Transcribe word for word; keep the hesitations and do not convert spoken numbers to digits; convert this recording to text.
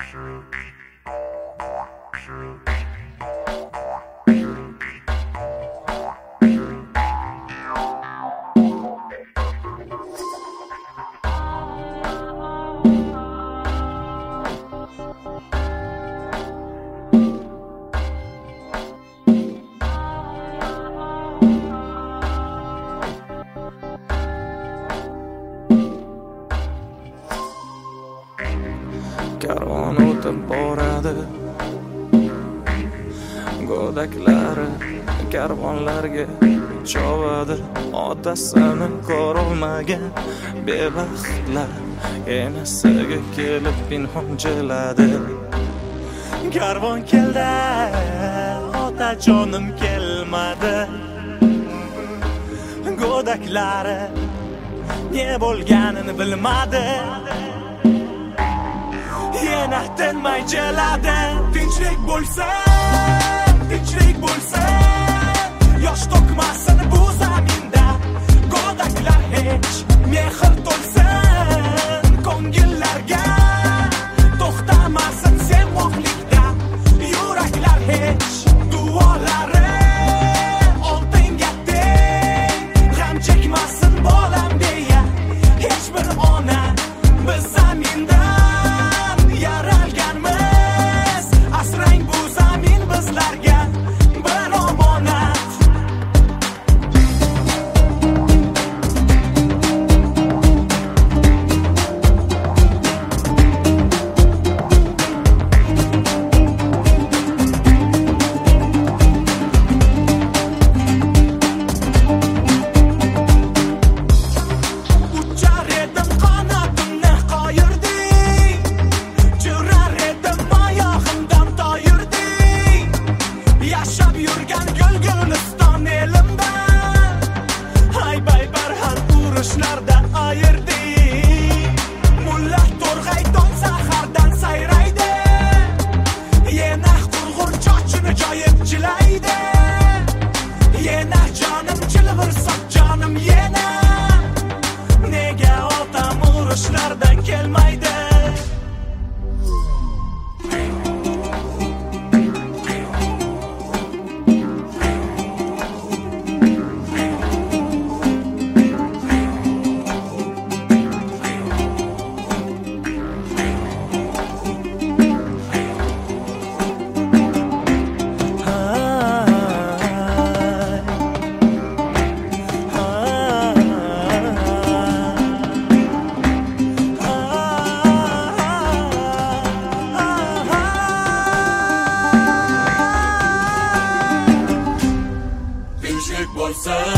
Karvon o'tib boradi, go'daklari karvonlarga chovadi. Otasini ko'rolmagan bebaxtlar enasiga kelib pinhon jiladi. Karvon keldi, otajonim kelmadi. Go'daklari ne bo'lganini bilmadi. Yana tinmay jiladi. Tinchlik bo'lsa, tinchlik bo'lsa, yosh to'kmasin bu zaminda. Go'daklar hech mehr to'lsin ko'ngillarga, to'xtamasin sevmoqlikda. Yuraklar hech duolari oltinga teng, g'am chekmasin bolam deya hech bir ona biz zaminda yaralganmiz. Asrang bu zamin bizlarga bir omonat. Uchar edim qanotimni qoyirding, jurar edim oyog'imdan toyirding. Yashab yurgan gulguliston elimdan haybay barham urushlarda ayirding. Mulla to'rg'ay tong sahardan sayraydi, yana qurg'ur chochini joyib jilaydi. Yana jonim chilvirsa jonim yana, nega otam urushlardan kelmaydi? Tinchlik bo'lsa